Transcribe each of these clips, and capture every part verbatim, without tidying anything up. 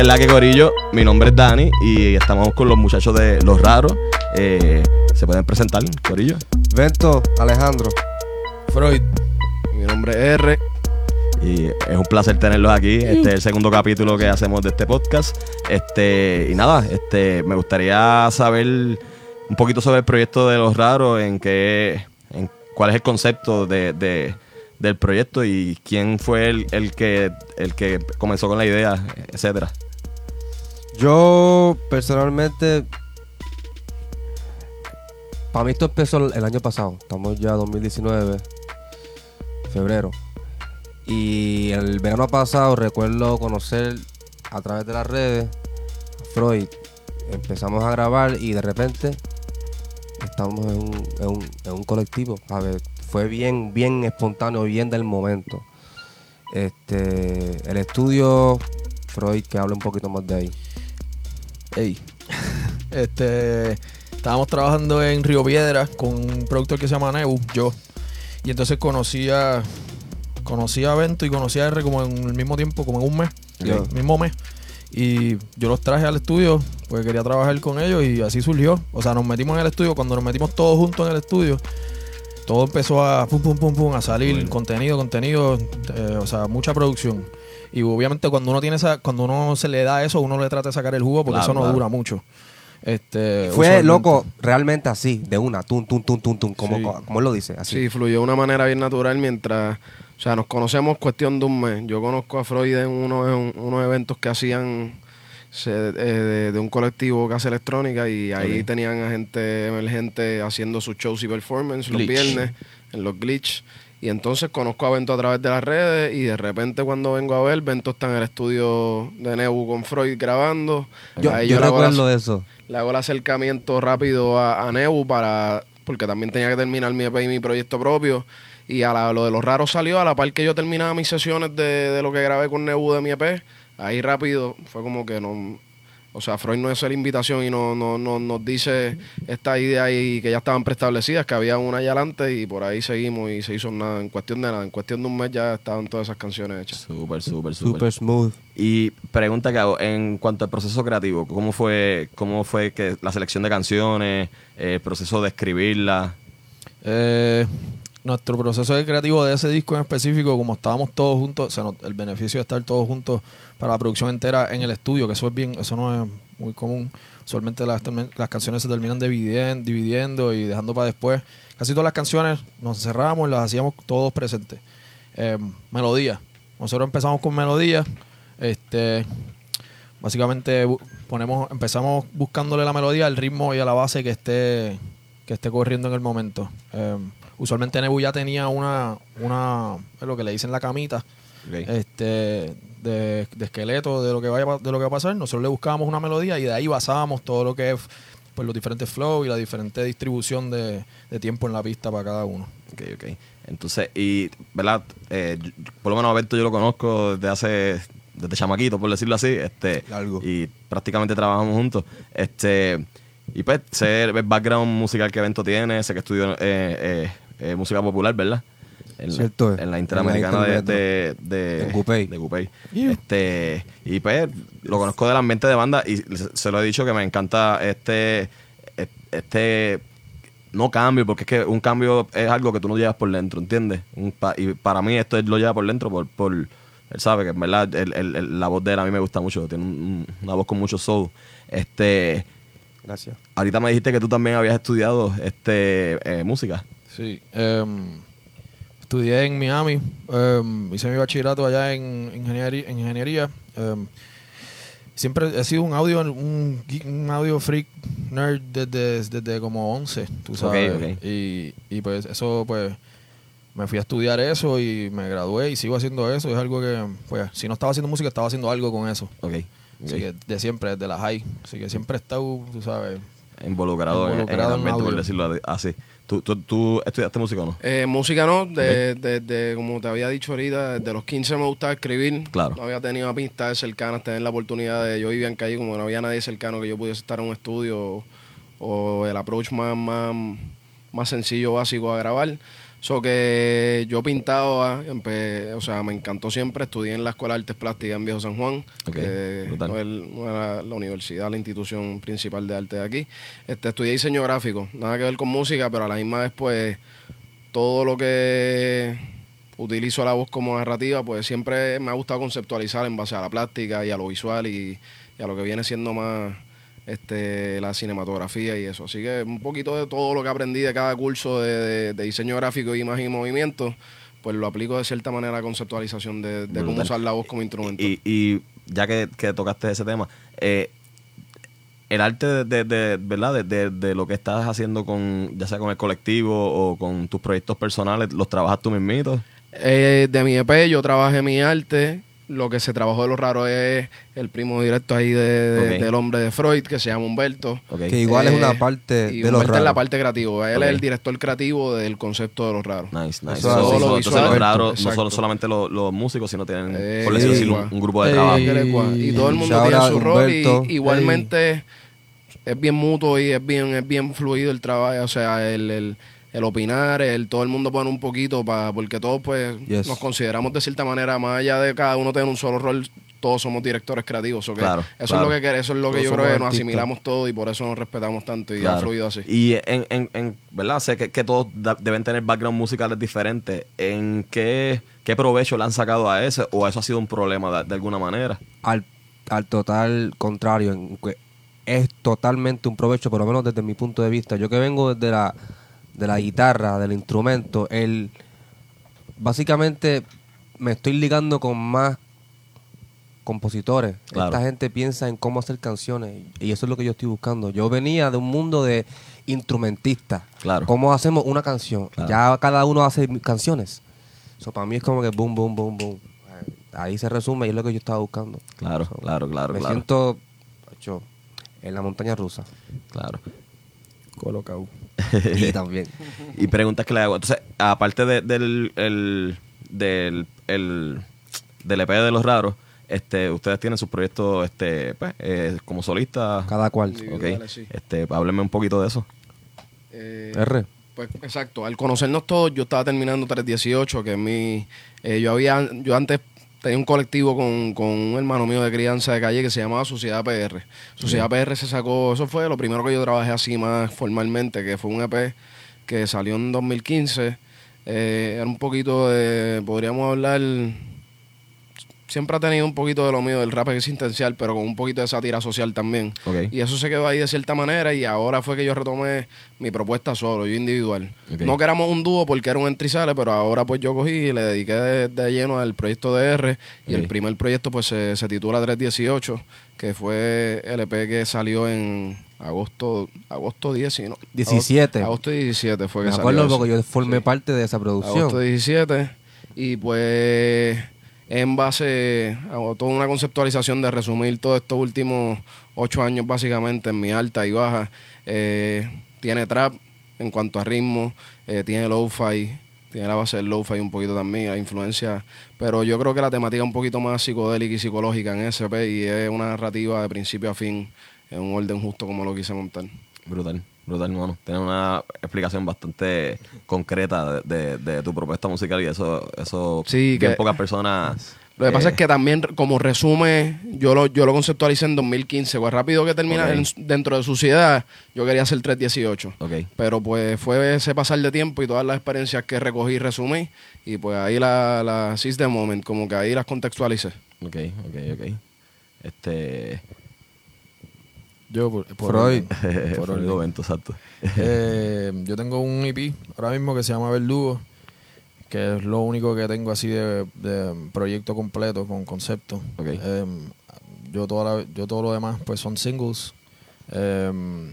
la que corillo, mi nombre es Dani y estamos con los muchachos de Los Raros. Eh, ¿Se pueden presentar, corillo? Vento, Alejandro. Freud. Mi nombre es R. Y es un placer tenerlos aquí. Este es el segundo capítulo que hacemos de este podcast. Este, y nada, este, me gustaría saber un poquito sobre el proyecto de Los Raros, en qué, en cuál es el concepto de, de, del proyecto y quién fue el, el que el que comenzó con la idea, etcétera. Yo personalmente, para mí esto empezó el año pasado. Estamos ya en dos mil diecinueve, febrero. Y el verano pasado recuerdo conocer a través de las redes a Freud. Empezamos a grabar y de repente estamos en un, en un, en un colectivo. A ver, fue bien, bien espontáneo, bien del momento. Este, el estudio, Freud, que hable un poquito más de ahí. Hey. este, estábamos trabajando en Río Piedra con un productor que se llama Nebu, yo. Y entonces conocí a, conocí a Vento y conocí a R como en el mismo tiempo, como en un mes, Okay. el mismo mes. Y yo los traje al estudio porque quería trabajar con ellos y así surgió. O sea, nos metimos en el estudio. Cuando nos metimos todos juntos en el estudio, todo empezó a pum, pum, pum, pum, a salir. Bueno. Contenido, contenido, eh, o sea, mucha producción. Y obviamente cuando uno tiene esa, cuando uno se le da eso, uno le trata de sacar el jugo porque claro, eso no claro. dura mucho. Este, Fue usualmente. loco, realmente así, de una, tum, tum, tum, tum, tum, como, Sí. como él lo dice, así. Sí, fluyó de una manera bien natural mientras, o sea, nos conocemos cuestión de un mes. Yo conozco a Freud en unos, en unos eventos que hacían se, eh, de, de un colectivo que hace electrónica y ahí Okay. tenían a gente emergente haciendo sus shows y performance los Glitch. viernes en los glitch. Y entonces conozco a Vento a través de las redes y de repente cuando vengo a ver, Vento está en el estudio de Nebu con Freud grabando. Yo, Ahí yo le hago recuerdo la- eso. Le hago el acercamiento rápido a, a Nebu para, porque también tenía que terminar mi E P y mi proyecto propio. Y a la- lo de Los Raros salió a la par que yo terminaba mis sesiones de, de lo que grabé con Nebu de mi E P. Ahí rápido fue como que no... O sea, Freud nos hizo la invitación y no, no, no, nos dice esta idea y que ya estaban preestablecidas, que había una allá adelante y por ahí seguimos y se hizo nada. En cuestión de nada, en cuestión de un mes ya estaban todas esas canciones hechas. Súper, súper, súper. Super smooth. Y pregunta que hago, en cuanto al proceso creativo, ¿cómo fue, cómo fue que la selección de canciones, eh, el proceso de escribirlas? Eh, nuestro proceso de creativo de ese disco en específico, como estábamos todos juntos, o sea, no- el beneficio de estar todos juntos para la producción entera en el estudio, que eso es bien, eso no es muy común. Usualmente las, termi- las canciones se terminan dividen- dividiendo y dejando para después. Casi todas las canciones nos encerramos y las hacíamos todos presentes. Eh, melodía. Nosotros empezamos con melodía. Este, básicamente bu- ponemos, empezamos buscándole la melodía, el ritmo y a la base que esté, que esté corriendo en el momento. Eh, usualmente Nebu ya tenía una, una, es lo que le dicen la camita, Okay. este, de, de esqueleto de lo que vaya a pa- de lo que va a pasar. Nosotros le buscábamos una melodía y de ahí basábamos todo lo que es pues los diferentes flows y la diferente distribución de, de tiempo en la pista para cada uno. Ok, ok. Entonces, y, ¿verdad? Eh, yo- por lo menos a Berto yo lo conozco desde hace, desde chamaquito, por decirlo así, este, Largo. y prácticamente trabajamos juntos. Este, y pues, sé el background musical que Berto tiene, sé que estudió eh, eh, eh, música popular, ¿verdad? En, Cierto la, es. en la Interamericana En la de, de, de, En Cupey. de Cupey. Yeah. Este, y pues, lo conozco del ambiente de banda y se, se lo he dicho que me encanta este, este no cambio, porque es que un cambio es algo que tú no llevas por dentro, ¿entiendes? Un pa- y para mí esto él lo lleva por dentro, por, por él sabe que en verdad el, el- el- la voz de él a mí me gusta mucho, tiene un- una voz con mucho soul. Este, Gracias. ahorita me dijiste que tú también habías estudiado este eh, música. Sí. em, estudié en Miami, em, hice mi bachillerato allá en ingeniería. En ingeniería em, siempre he sido un audio un, geek- un audio freak nerd desde, desde como once, tú sabes. Ok, ok. Y, y pues eso, pues me fui a estudiar eso y me gradué y sigo haciendo eso. Es algo que, pues, si no estaba haciendo música, estaba haciendo algo con eso. Ok. Así ok. que de siempre, desde la high. Así que siempre he estado, tú sabes. Involucrado, en- Involucrado en, en el ambiente, por audio. decirlo así. ¿Tú, tú, tú estudiaste música o no? Eh, música no, de, de- de- como te había dicho ahorita, desde los quince me gustaba escribir. Claro. No había tenido amistades cercanas, tener la oportunidad de... Yo vivía en calle, como no había nadie cercano que yo pudiese estar en un estudio o, o el approach más, más, más sencillo, básico a grabar. So que yo pintaba, empe- o sea, me encantó siempre. Estudié en la Escuela de Artes Plásticas en Viejo San Juan, Ok, que brutal. no es el- no era la universidad, la institución principal de arte de aquí. Este, estudié diseño gráfico, nada que ver con música, pero a la misma vez, pues, todo lo que utilizo la voz como narrativa, pues siempre me ha gustado conceptualizar en base a la plástica y a lo visual y, y a lo que viene siendo más este la cinematografía y eso. Así que un poquito de todo lo que aprendí de cada curso de, de- de diseño gráfico, imagen y movimiento, pues lo aplico de cierta manera a la conceptualización de, de cómo Brutal. usar la voz como instrumento. Y, y ya que, que tocaste ese tema, eh, el arte de, de- de- ¿verdad? De, de- de lo que estás haciendo con, ya sea con el colectivo o con tus proyectos personales, ¿los trabajas tú mismito? Eh, de mi E P yo trabajé mi arte. Lo que se trabajó de lo raro es el primo directo ahí de, de- Ok. del hombre de Freud, que se llama Humberto. Ok. Que igual es una Eh, parte y de lo Humberto es la raro. parte creativa. Él Ok. es el director creativo del concepto de los raros. Nice, nice. Eso So- es so- así. so- Lo entonces visual, los raros no exacto. son solamente los, los músicos, sino tienen, Eh, por decirlo así, sí. un, un grupo de Ey. trabajo. Y todo el mundo Shout tiene out su rol y Humberto. igualmente es bien mutuo y es bien, es bien fluido el trabajo. O sea, el, el, el opinar, el todo el mundo pone un poquito para porque todos pues Yes. nos consideramos de cierta manera, más allá de cada uno tener un solo rol, todos somos directores creativos. So que Claro, eso claro. es lo que quere- eso es lo que Todos yo creo somos que nos artistas. asimilamos todos y por eso nos respetamos tanto y ha Claro. fluido así. Y en, en, en ¿verdad? Sé que, que todos da- deben tener background musicales diferentes. ¿En qué, qué provecho le han sacado a ese? ¿O eso ha sido un problema de, de alguna manera? Al, al total contrario, en que es totalmente un provecho, por lo menos desde mi punto de vista. Yo que vengo desde la, de la guitarra, del instrumento, el básicamente me estoy ligando con más compositores. Claro. Esta gente piensa en cómo hacer canciones y eso es lo que yo estoy buscando. Yo venía de un mundo de instrumentistas. Claro. ¿Cómo hacemos una canción? Claro. Ya cada uno hace canciones. Eso para mí es como que boom, boom, boom, boom. Ahí se resume y es lo que yo estaba buscando. Claro, So, claro, claro, Me claro. siento hecho, en la montaña rusa. Claro. Colocado. Y también. Y preguntas que le hago. Entonces, aparte de- del, el, del, el, del E P de los raros, este, ustedes tienen sus proyectos este, pues, eh, como solistas. Cada cual. Sí. Ok. Individuales, sí. Este, háblenme un poquito de eso. Eh, R. Pues exacto, al conocernos todos, yo estaba terminando tres dieciocho, que es mi... eh, yo había, yo antes tenía un colectivo con, con un hermano mío de crianza de calle que se llamaba Sociedad P R. Sociedad P R se sacó, eso fue lo primero que yo trabajé así más formalmente, que fue un E P que salió en dos mil quince. Eh, era un poquito de, podríamos hablar... Siempre ha tenido un poquito de lo mío del rap existencial, pero con un poquito de sátira social también. Ok. Y eso se quedó ahí de cierta manera y ahora fue que yo retomé mi propuesta solo, yo individual. Ok. No que éramos un dúo porque era un entra y sale, pero ahora pues yo cogí y le dediqué de, de lleno al proyecto de R y Ok. el primer proyecto pues se, se titula tres dieciocho, que fue el E P que salió en agosto agosto diez, ¿no? diecisiete. Agosto diecisiete fue que Me salió acuerdo eso. porque yo formé Sí. parte de esa producción. Agosto diecisiete. Y pues en base a toda una conceptualización de resumir todos estos últimos ocho años básicamente en mi alta y baja. Eh, tiene trap en cuanto a ritmo, eh, tiene lo-fi, tiene la base del lo-fi un poquito también, la influencia. Pero yo creo que la temática es un poquito más psicodélica y psicológica en S P y es una narrativa de principio a fin, en un orden justo como lo quise montar. Brutal, brutal, hermano. Tienes una explicación bastante concreta de, de, de tu propuesta musical y eso, eso Sí, bien que- pocas personas. Lo que pasa eh, es que también, como resume, yo lo, yo lo conceptualicé en dos mil quince. Pues rápido que termina Ok. en- dentro de Sociedad, yo quería hacer tres dieciocho. Ok, Pero pues fue ese pasar de tiempo y todas las experiencias que recogí y resumí. Y pues ahí la, la seize the moment, como que ahí las contextualicé. ok, ok, ok. Este. Yo, por, por Freud. orden. Por Freud orden. Bento, exacto. Eh, yo tengo un E P ahora mismo que se llama Verdugo, que es lo único que tengo así de, de proyecto completo con concepto. Ok. Eh, yo, toda la- yo todo lo demás pues son singles. Eh,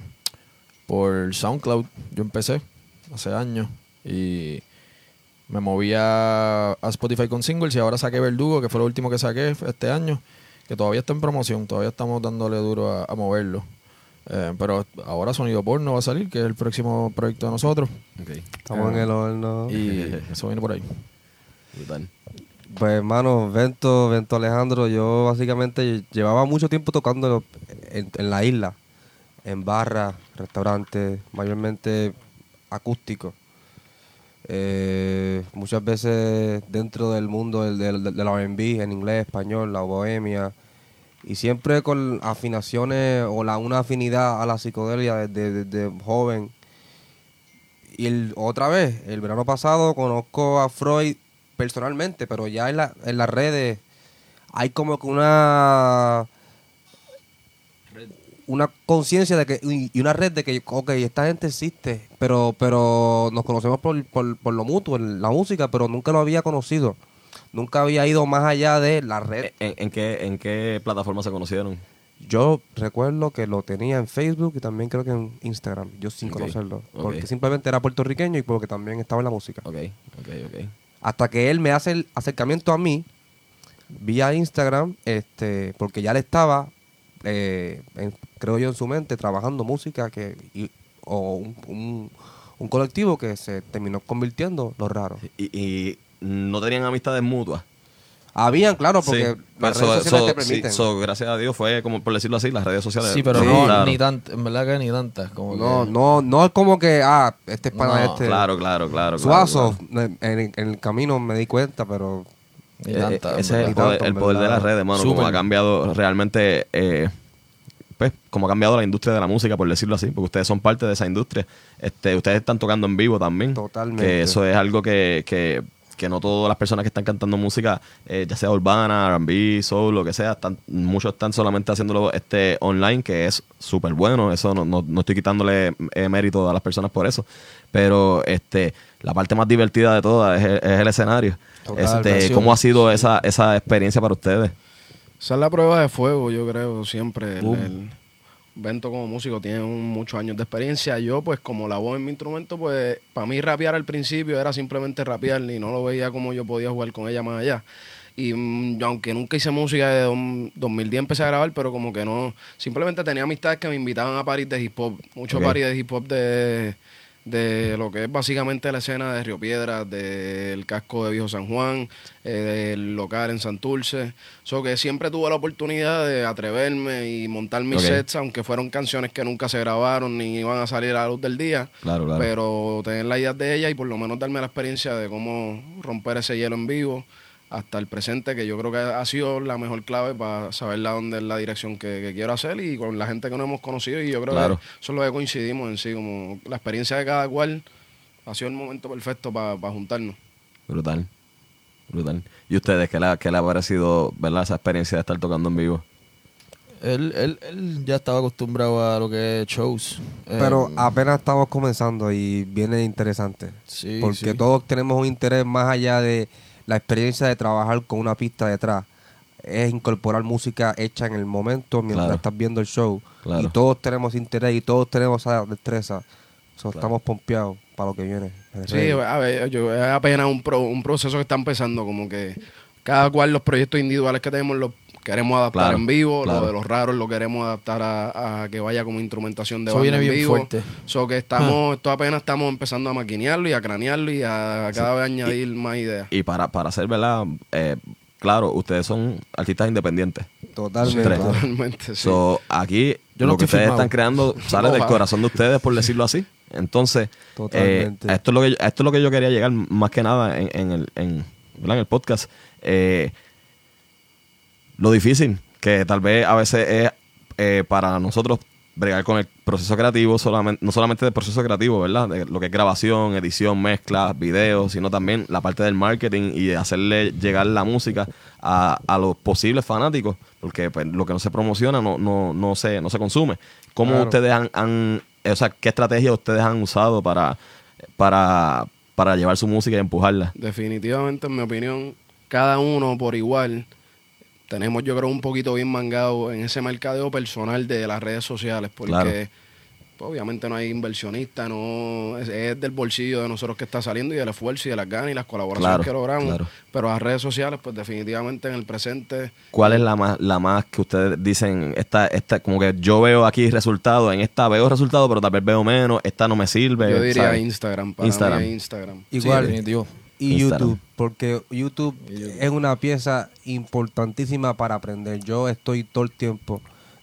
por SoundCloud yo empecé hace años y me moví a, a Spotify con singles y ahora saqué Verdugo, que fue lo último que saqué este año, que todavía está en promoción, todavía estamos dándole duro a, a moverlo. Eh, pero ahora Sonido Porno va a salir, que es el próximo proyecto de nosotros. Ok, Estamos en el horno. Y eso viene por ahí. brutal. Pues hermano, Vento, Vento Alejandro, yo básicamente llevaba mucho tiempo tocando en, en la isla, en barras, restaurantes, mayormente acústicos. Eh, muchas veces dentro del mundo del, del, del R and B, en inglés, español, la bohemia, y siempre con afinaciones o la, una afinidad a la psicodelia desde, desde joven. Y el, otra vez, el verano pasado conozco a Freud personalmente, pero ya en, la, en las redes hay como que una una conciencia de que y y una red de que, ok, esta gente existe, pero pero nos conocemos por, por, por lo mutuo, en la música, pero nunca lo había conocido. Nunca había ido más allá de la red. ¿En, en qué, ¿En qué plataforma se conocieron? Yo recuerdo que lo tenía en Facebook y también creo que en Instagram, yo sin Ok, conocerlo. ok. Porque simplemente era puertorriqueño y porque también estaba en la música. Ok, ok, ok. Hasta que él me hace el acercamiento a mí vía Instagram, este, porque ya le estaba, eh, en- creo yo en su mente, trabajando música que y- o un, un- un colectivo que se terminó convirtiendo Los Raros. Y, y no tenían amistades mutuas. Habían, claro, porque Sí, las so- redes sociales so- te sí, permiten. so, gracias a Dios fue como por decirlo así, las redes sociales. Sí, pero Sí, no, claro. ni tantas, en verdad que ni tantas. Como no, que- no, no es como que, ah, este es para No, este. Claro, claro, claro. Suazo, claro, en, en- en el camino me di cuenta, pero Ni claro. Eh, tantas. eh, ese es en el verdad. poder, tanto, el en poder de verdad. las redes, mano. Como Súper. ha cambiado realmente, eh, pues, como ha cambiado la industria de la música, por decirlo así, porque ustedes son parte de esa industria. Este, ustedes están tocando en vivo también. Totalmente. Que eso es algo que, que, que no todas las personas que están cantando música, eh, ya sea urbana, R and B, soul, lo que sea, están, muchos están solamente haciéndolo este online, que es súper bueno. Eso no, no, no estoy quitándole eh, mérito a las personas por eso. Pero este la parte más divertida de todas es, el- es el escenario. Total, este, presión. ¿Cómo ha sido esa, esa experiencia para ustedes? Esa es la prueba de fuego, yo creo, siempre. El, Boom. el Bento como músico tiene un- muchos años de experiencia. Yo, pues, como la voz en mi instrumento, pues, para mí rapear al principio era simplemente rapear y no lo veía como yo podía jugar con ella más allá. Y mm, yo, aunque nunca hice música, de dos- dos mil diez empecé a grabar, pero como que no, simplemente tenía amistades que me invitaban a paris de hip hop, muchos Ok. paris de hip hop de, de lo que es básicamente la escena de Río Piedras, del casco de Viejo San Juan, eh, del local en Santurce. So que siempre tuve la oportunidad de atreverme y montar mis Ok. sets, aunque fueron canciones que nunca se grabaron ni iban a salir a la luz del día. Claro, claro. Pero tener la idea de ella y por lo menos darme la experiencia de cómo romper ese hielo en vivo hasta el presente, que yo creo que ha sido la mejor clave para saber la dónde es la dirección que, que quiero hacer y con la gente que nos hemos conocido. Y yo creo Claro. que eso es lo que coincidimos en sí, como la experiencia de cada cual ha sido el momento perfecto para juntarnos. Brutal. Brutal. ¿Y ustedes qué le, qué le ha parecido, verdad, esa experiencia de estar tocando en vivo? Él, él, él ya estaba acostumbrado a lo que es shows. pero Eh, apenas estamos comenzando y viene interesante. sí, Porque sí. todos tenemos un interés más allá de la experiencia de trabajar con una pista detrás. Es incorporar música hecha en el momento mientras Claro. estás viendo el show. Claro. Y todos tenemos interés y todos tenemos esa destreza. So, Estamos pompeados para lo que viene. Sí, a ver, yo, es apenas un, pro- un proceso que está empezando, como que cada cual los proyectos individuales que tenemos los queremos adaptar Claro, en vivo, claro. lo de los raros lo queremos adaptar a, a que vaya como instrumentación de Eso banda viene en bien vivo. fuerte. So que estamos, esto apenas estamos empezando a maquinearlo y a cranearlo y a cada vez añadir más ideas. Y para, para hacer, ¿verdad? Eh, claro, ustedes son artistas independientes. Totalmente. Tres. claro. Totalmente, sí. So, aquí Yo no lo que estoy ustedes firmado. están creando sale del Ojalá. corazón de ustedes, por decirlo así. Entonces, Totalmente. eh, esto, es lo que yo, esto es lo que yo quería llegar más que nada en, en el, en, ¿verdad? en el podcast. Eh, lo difícil que tal vez a veces es eh, para nosotros bregar con el proceso creativo, solamente, no solamente del proceso creativo, ¿verdad? De lo que es grabación, edición, mezcla, videos, sino también la parte del marketing y de hacerle llegar la música a, a los posibles fanáticos, porque pues, lo que no se promociona no, no, no, se, no se consume. ¿Cómo Claro. ustedes han, han, eh, o sea, qué estrategia ustedes han usado para, para, para llevar su música y empujarla? Definitivamente, en mi opinión, cada uno por igual tenemos, yo creo, un poquito bien mangado en ese mercadeo personal de las redes sociales, porque Claro. pues, obviamente no hay inversionista, no es, es del bolsillo de nosotros que está saliendo y del esfuerzo y de las ganas y las colaboraciones Claro, que logramos. claro. Pero las redes sociales, pues definitivamente en el presente, ¿Cuál es la más, la más que ustedes dicen, esta, esta, como que yo veo aquí resultados, en esta veo resultados, pero tal vez veo menos, esta no me sirve? yo diría ¿sabes? Instagram, para Instagram. mí es Instagram. Igual. Sí, definitivo. Y Instagram. YouTube, porque YouTube es una pieza importantísima para aprender. Yo estoy todo el tiempo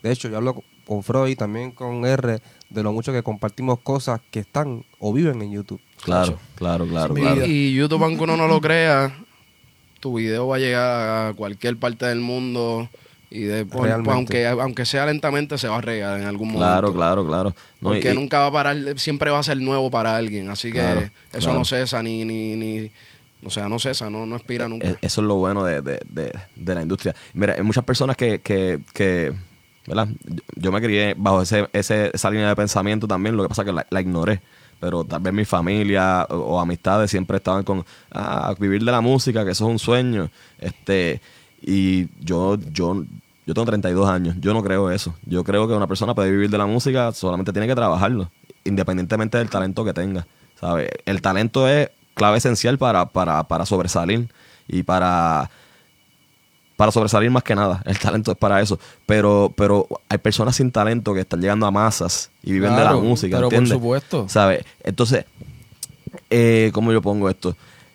De hecho, yo hablo con Freud y también con R de lo mucho que compartimos cosas que están o viven en YouTube. Claro, claro, claro, Mi claro. vida. Y YouTube, aunque uno no lo crea, tu video va a llegar a cualquier parte del mundo y de, por- Realmente. pues, aunque, aunque sea lentamente, se va a regar en algún momento. Claro, claro, claro. No, Porque y- nunca va a parar, siempre va a ser nuevo para alguien. Así que Claro, eso claro. no cesa ni, ni, ni, o sea, no cesa, no, no expira nunca. E- Eso es lo bueno de, de, de, de la industria. Mira, hay muchas personas que, que, que ¿verdad? Yo, yo me crié bajo ese, ese, esa línea de pensamiento también, lo que pasa es que la, la ignoré. Pero tal vez mi familia o, o amistades siempre estaban con, ah, vivir de la música, que eso es un sueño. Este, y yo, yo, yo tengo treinta y dos años, yo no creo eso. Yo creo que una persona puede vivir de la música, solamente tiene que trabajarlo, independientemente del talento que tenga. ¿Sabe? El talento es clave esencial para, para, para sobresalir y para, para sobresalir más que nada. El talento es para eso. Pero, pero hay personas sin talento que están llegando a masas y viven de Claro, la música, pero por ¿entiendes? supuesto. ¿Sabes? Entonces, eh, ¿cómo yo pongo esto?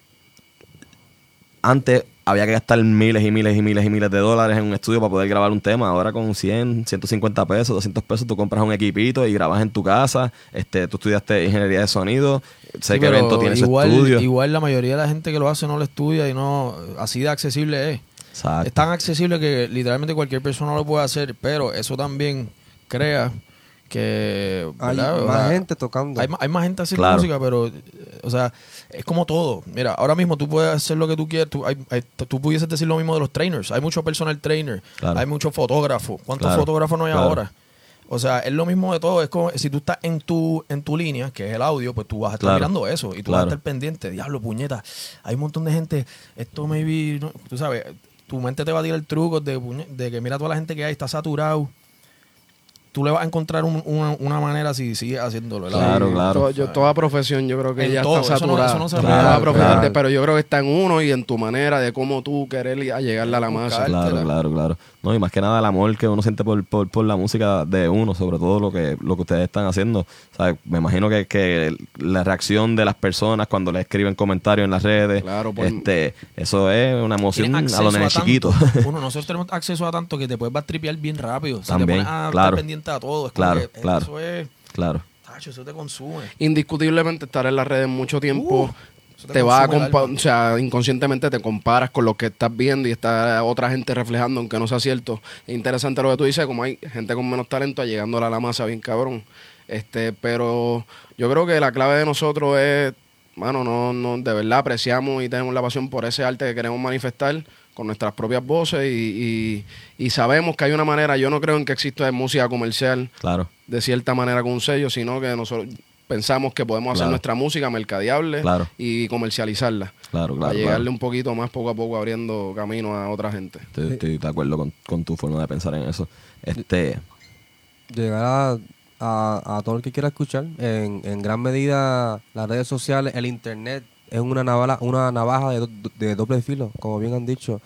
Antes había que gastar miles y miles y miles y miles de dólares en un estudio para poder grabar un tema. Ahora con cien, ciento cincuenta pesos, doscientos pesos, tú compras un equipito y grabas en tu casa. Este, tú estudiaste ingeniería de sonido. Sé Sí, que pero Evento tiene igual, su estudio. igual la mayoría de la gente que lo hace no lo estudia y no así de accesible es. Exacto. Es tan accesible que literalmente cualquier persona lo puede hacer, pero eso también crea que Hay ¿verdad? O más sea, gente tocando. Hay, ma- hay más gente haciendo Claro. música, pero, eh, o sea, es como todo. Mira, ahora mismo tú puedes hacer lo que tú quieras. Tú, hay- hay- tú pudieses decir lo mismo de los trainers. Hay muchos personal trainer. Claro. Hay muchos fotógrafos. ¿Cuántos Claro. fotógrafos no hay Claro. ahora? O sea, es lo mismo de todo. Es como si tú estás en tu en tu línea, que es el audio, pues tú vas a estar Claro. mirando eso y tú Claro. vas a estar pendiente. Diablo, puñeta. Hay un montón de gente. Esto maybe, no, tú sabes, tu mente te va a tirar trucos de, puñe- de que mira toda la gente que hay, está saturado. Tú le vas a encontrar un- una, una manera si sigues haciéndolo. ¿verdad? Claro, claro. Todo- yo- toda profesión yo creo que En ya todo, está eso no- saturada. eso no se Claro, Toda profesión, claro. pero yo creo que está en uno y en tu manera de cómo tú querer ir a llegarle a la masa. Buscar. Claro, Cártela. claro, claro. No, y más que nada el amor que uno siente por, por, por la música de uno, sobre todo lo que, lo que ustedes están haciendo. O sea, me imagino que, que la reacción de las personas cuando le escriben comentarios en las redes, Claro, por- este, eso es una emoción Tienes a los acceso nenes tanto. chiquitos. Uno, nosotros tenemos acceso a tanto que te puedes tripear bien rápido. O sea, También, te pones a claro. estar pendiente a todo. Es como Claro, que, eh, claro. Eso es... Claro. Tacho, eso te consume. Indiscutiblemente estar en las redes mucho tiempo Uh, eso te te va a consume el compa- alma. o sea, inconscientemente te comparas con lo que estás viendo y está otra gente reflejando, aunque no sea cierto. Es interesante lo que tú dices, como hay gente con menos talento llegando a la masa bien cabrón. Este, pero yo creo que la clave de nosotros es, mano, no, no, de verdad apreciamos y tenemos la pasión por ese arte que queremos manifestar con nuestras propias voces y, y, y sabemos que hay una manera, yo no creo en que exista música comercial Claro. de cierta manera con un sello, sino que nosotros pensamos que podemos hacer Claro. nuestra música mercadeable Claro. y comercializarla. Claro, claro, Para llegarle claro. un poquito más poco a poco abriendo camino a otra gente. Estoy, estoy de acuerdo con, con tu forma de pensar en eso. Este, Llegar a, a, a todo el que quiera escuchar. En, en gran medida, las redes sociales, el internet, es una navaja, una navaja de, do- de doble filo, como bien han dicho.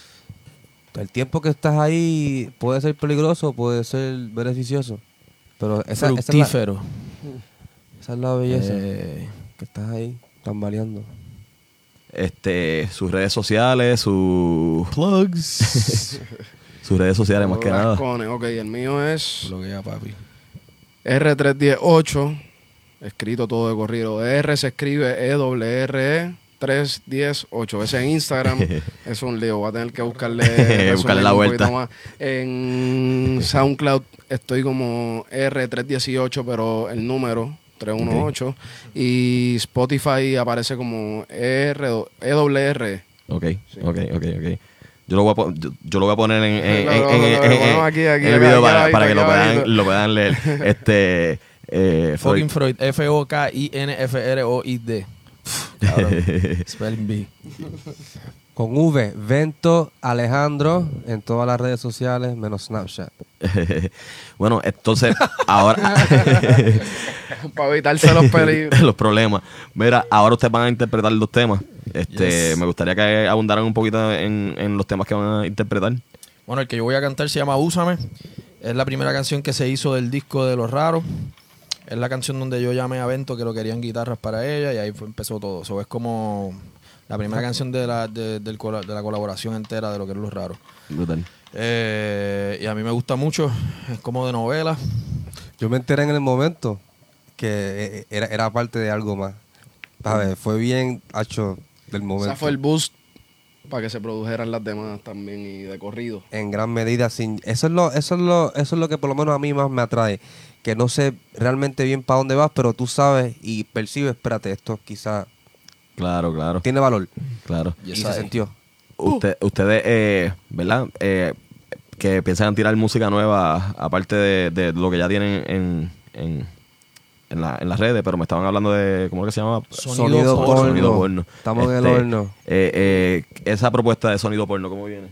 El tiempo que estás ahí puede ser peligroso, puede ser beneficioso. Pero esa, esa, es, la, Fructífero. esa es la belleza. Eh, Que estás ahí tambaleando. este, sus redes sociales, sus plugs. sus redes sociales más que nada. Rascones. Ok, el mío es Lo que ya, papi. R tres uno ocho, escrito todo de corrido. R se escribe E W R E tres uno ocho. Ese en Instagram es un lío. Voy a tener que buscarle, Buscarle la un vuelta. poquito más. En SoundCloud estoy como R tres uno ocho, pero el número tres uno ocho. Y Spotify aparece como R, E W R E. Ok, ok, ok, ok. Yo lo voy a, po- yo, yo lo voy a poner en, en, Lo- en, lo- en- lo- lo en- ponemos en- aquí, aquí, en el aquí, video aquí para, abajito, para que lo aquí puedan, abajito. lo puedan leer. Este, eh, Fucking Freud. Freud. F O K I N F R O I D. Cabrón. Spelling bee. Con V, Vento Alejandro en todas las redes sociales, menos Snapchat. Bueno, entonces, ahora Para evitarse los peligros. los problemas. Mira, ahora ustedes van a interpretar los temas. Este, Yes. me gustaría que abundaran un poquito en, en los temas que van a interpretar. Bueno, el que yo voy a cantar se llama Úsame. Es la primera canción que se hizo del disco de Los Raros. Es la canción donde yo llamé a Bento que lo querían guitarras para ella y ahí fue- empezó todo. So, es como La primera canción de la, de, del cola- de la colaboración entera de lo que es Los Raros. Brutal. Eh, y a mí me gusta mucho, es como de novela. Yo me enteré en el momento que eh, era, era parte de algo más. ¿Sabes? Fue bien hecho del momento. Ese fue el boost para que se produjeran las demás también y de corrido. En gran medida, sin eso es lo, eso es lo, eso es lo que por lo menos a mí más me atrae. Que no sé realmente bien para dónde vas, pero tú sabes y percibes, espérate, esto quizás Claro, claro. tiene valor. Claro. Y, Y se esa es. sintió. Usted, ustedes, eh, ¿verdad? Eh, que piensan tirar música nueva, aparte de, de lo que ya tienen en, en, en, la, en las redes, pero me estaban hablando de, ¿cómo es que se llama? Sonido Sonido porno. porno. Sonido porno. Estamos en el Este, horno. eh, eh, esa propuesta de sonido porno, ¿cómo viene?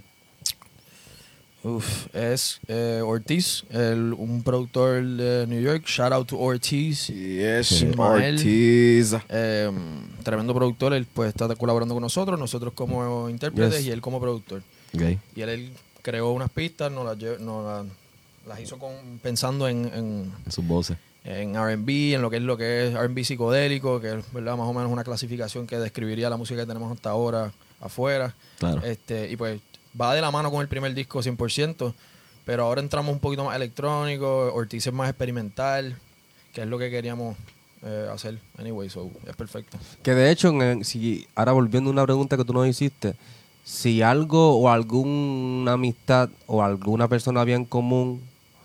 Uf, es eh, Ortiz, el, un productor de New York. Shout out to Ortiz. Y es Ismael. Ortiz. Eh, tremendo productor. Él pues está colaborando con nosotros, nosotros como intérpretes Yes. y él como productor. Okay. Y él, él creó unas pistas, nos las, lle- nos las, las hizo con, pensando en, en, En sus voces. en R and B, en lo que es lo que es R and B psicodélico, que es verdad más o menos una clasificación que describiría la música que tenemos hasta ahora afuera. Claro. Este, y pues va de la mano con el primer disco cien por ciento, pero ahora entramos un poquito más electrónico, Ortiz es más experimental, que es lo que queríamos eh, hacer. Anyway, so es perfecto. Que de hecho, en el- si ahora volviendo a una pregunta que tú nos hiciste, si algo o alguna amistad o alguna persona había en común,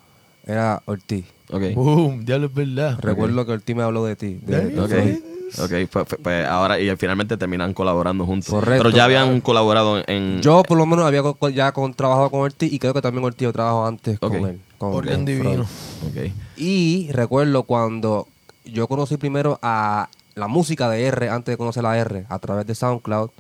era Ortiz. Ok. Boom, diablo es verdad. Recuerdo que Ortiz me habló de ti. de- Damn. Ok, ok, pues, pues- pues ahora y finalmente terminan colaborando juntos. Correcto. Pero ya habían colaborado en... Yo por lo menos había co- ya con, trabajado con Ortiz y creo que también Ortiz trabajado antes Ok. con él. Con Orden con divino. Freud. Ok, Y recuerdo cuando yo conocí primero a la música de R antes de conocer a R a través de SoundCloud.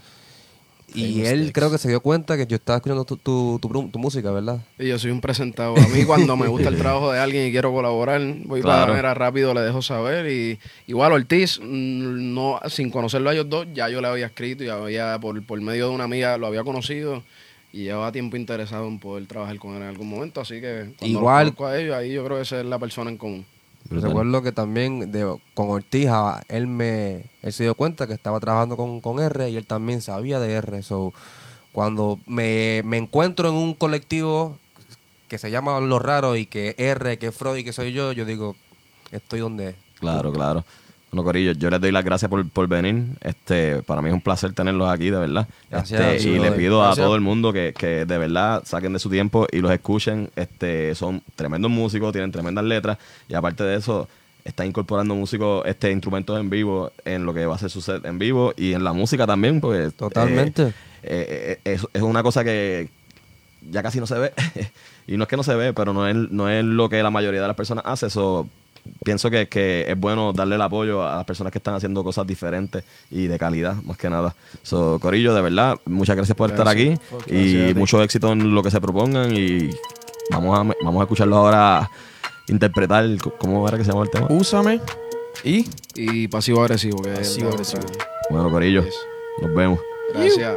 Y Famous él Sticks. creo que se dio cuenta que yo estaba escuchando tu, tu, tu, tu música, ¿verdad? Y yo soy un presentado. A mí cuando me gusta el trabajo de alguien y quiero colaborar, voy Claro. para la manera rápido, le dejo saber. Y igual Ortiz, mm, no, sin conocerlo a ellos dos, ya yo le había escrito y había por, por medio de una amiga lo había conocido. Y llevaba tiempo interesado en poder trabajar con él en algún momento. Así que cuando Igual- los conozco a ellos, ahí yo creo que esa es la persona en común. brutal. Recuerdo que también de, con Ortiz, a- él me él se dio cuenta que estaba trabajando con, con R y él también sabía de R. So, cuando me, me encuentro en un colectivo que se llama Los Raros y que R, que Freud y que soy yo, yo digo, estoy donde es. Claro, claro. Bueno, Corillo, yo les doy las gracias por, por venir. Este, para mí es un placer tenerlos aquí, de verdad. Gracias, Este, sí, y les brother. pido Gracias. a todo el mundo que, que de verdad saquen de su tiempo y los escuchen. Este, son tremendos músicos, tienen tremendas letras y aparte de eso están incorporando músicos, este, instrumentos en vivo en lo que va a ser su set en vivo y en la música también, porque Totalmente. eh, eh, eh, es, es una cosa que ya casi no se ve y no es que no se ve, pero no es, no es lo que la mayoría de las personas hace. Eso pienso que, que es bueno darle el apoyo a las personas que están haciendo cosas diferentes y de calidad, más que nada. So, Corillo, de verdad, muchas gracias por estar aquí y Gracias a ti. mucho éxito en lo que se propongan y vamos a, vamos a escucharlo ahora interpretar, ¿cómo era que se llama el tema? Úsame y Y pasivo agresivo. Que es Pasivo la agresivo. otra. Bueno, Corillo, Yes. nos vemos. Gracias.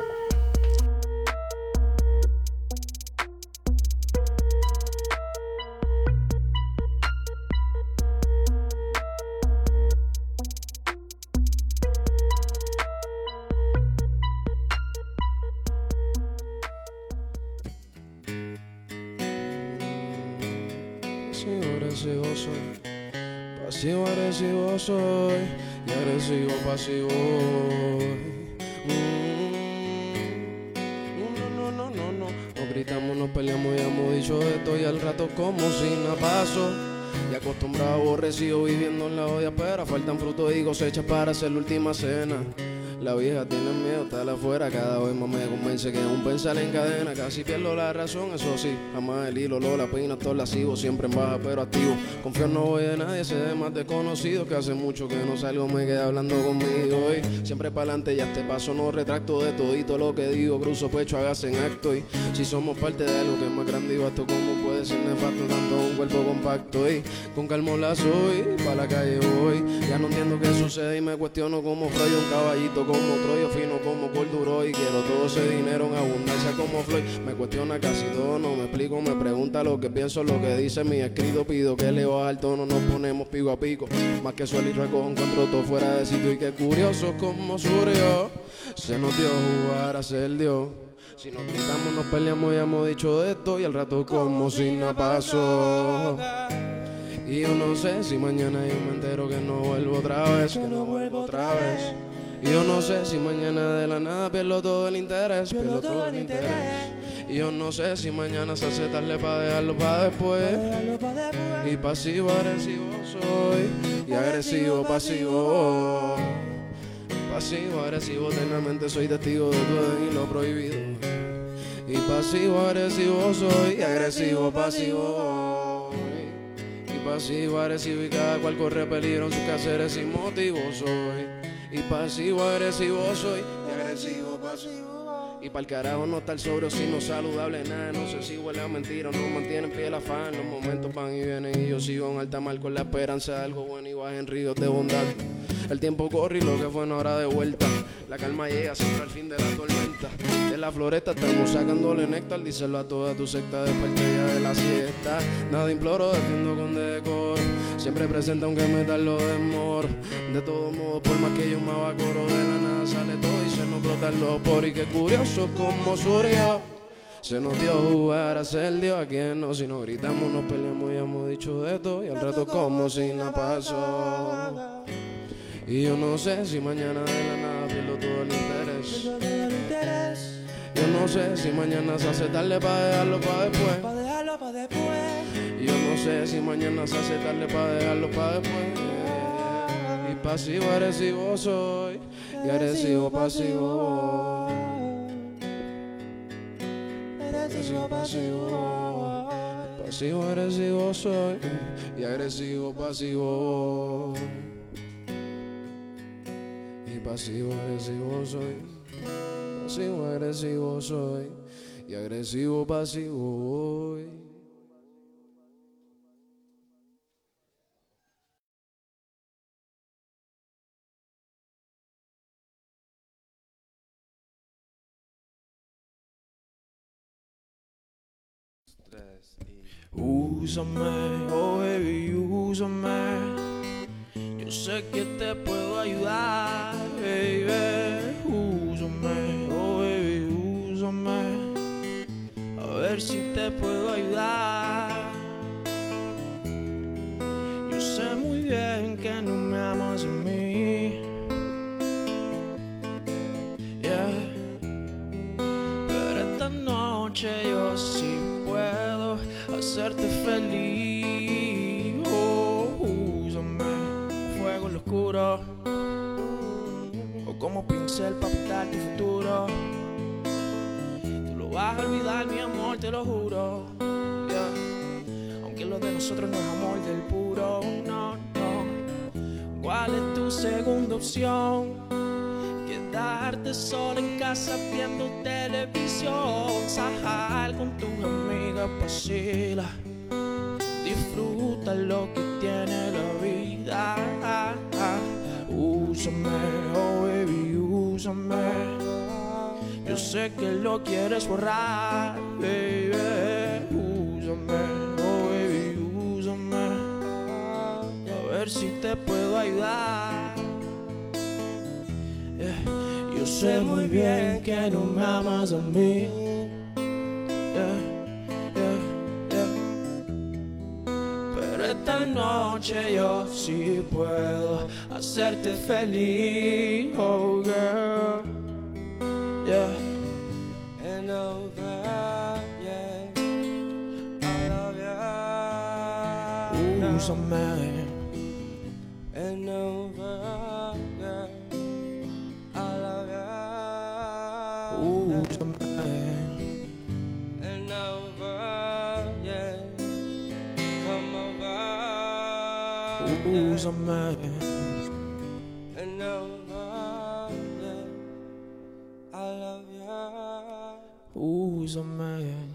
Pasivo agresivo soy, pasivo agresivo soy, y agresivo pasivo. Mm. No, no, no, no, no. Nos gritamos, nos peleamos y hemos dicho esto y al rato como si nada pasó. Y acostumbrado, aborrecido, viviendo en la olla, pero faltan frutos y cosechas para hacer la última cena. La vieja tiene miedo, está afuera, cada vez más me convence que un pensar en cadena, casi pierdo la razón, eso sí, jamás el hilo, lo la pena, todo lascivo, siempre en baja pero activo, confío no voy de nadie, sé de más desconocido, que hace mucho que no salgo, me queda hablando conmigo, y siempre para adelante ya este paso, no retracto de todito lo que digo, cruzo pecho, hágase en acto, y si somos parte de algo que es más grande y vasto, como puede ser nefasto, tanto un cuerpo compacto, y con calma la soy, para la calle voy, ya no entiendo qué sucede y me cuestiono como Freud, un caballito como Troyo, fino como Corduro y quiero todo ese dinero en abundancia como Floyd. Me cuestiona casi todo, no me explico, me pregunta lo que pienso, lo que dice mi escrito, pido que le baja el tono, nos ponemos pico a pico, más que suelo y recojo, encuentro todo fuera de sitio y qué curioso como surgió Se nos dio jugar a ser Dios. Si nos gritamos, nos peleamos y hemos dicho esto. Y al rato como si nada pasó. Y yo no sé si mañana yo me entero que no vuelvo otra vez. Que no vuelvo otra vez. Y yo no sé si mañana de la nada pierdo todo el interés. Pierdo todo el interés. Y yo no sé si mañana se hace tarde para dejarlo para después. Y pasivo agresivo soy. Y agresivo pasivo. Pasivo agresivo eternamente soy testigo de tu edén y lo prohibido. Y pasivo agresivo soy. Y agresivo pasivo. Y pasivo agresivo y cada cual corre peligro en sus quehaceres sin motivo soy. Y pasivo agresivo soy. Y agresivo pasivo. Y pa'l carajo no estar sobrio si no saludable nada. No sé si huele a mentira o no mantiene en pie el afán. Los momentos van y vienen y yo sigo en alta mar con la esperanza de algo bueno y baja en ríos de bondad. El tiempo corre y lo que fue no hará de vuelta. La calma llega siempre al fin de la tormenta. De la floresta estamos sacándole néctar. Díselo a toda tu secta después ya de la siesta. Nada imploro, defiendo con decoro. Siempre presente aunque me lo demoro. De todos modos, por más que yo me abacoro, de la nada sale todo y se nos brotan los poros. Y qué curioso como surgió. Se nos dio jugar a ser Dios. A quien no, si nos gritamos, nos peleamos y hemos dicho de todo. Y al rato como si nada pasó. Y yo no sé si mañana de la nada pierdo todo el interés. Yo no sé si mañana se hace tarde para dejarlo para después. Pa' dejarlo pa' después. Y yo no sé si mañana se hace tarde para dejarlo para después. Y pasivo agresivo soy. Y agresivo pasivo. Agresivo pasivo. Pasivo agresivo soy. Y agresivo pasivo. Y pasivo agresivo soy. Pasivo agresivo soy. Y agresivo pasivo voy. Tres y... Úsame, oh baby, úsame. Yo sé que te puedo ayudar, baby. Úsame, oh baby, úsame. A ver si te puedo ayudar. Yo sé muy bien que no me amas a mí. Yeah. Pero esta noche yo sí puedo hacerte feliz. Oh, úsame, fuego en lo oscuro, o como pincel para pintar tu futuro. Tú lo vas a olvidar, mi amor, te lo juro. Yeah. Aunque lo de nosotros no es amor del puro, no, no. ¿Cuál es tu segunda opción? Quedarte sola en casa viendo televisión, salir con tus amigas, vacila, disfruta lo que tiene la vida. Úsame, oh baby, úsame. Yo sé que lo quieres borrar, baby. Úsame, oh baby, úsame. A ver si te puedo ayudar. Yeah. Yo sé muy bien que no me amas a mí. Yeah, yeah, yeah. Pero esta noche yo sí puedo hacerte feliz, oh girl. Yeah. And over, yeah. I love you. Úsame. And over, yeah. I love you. Úsame. And over, yeah. Come over. Úsame. And over, yeah. I love you. Úsame.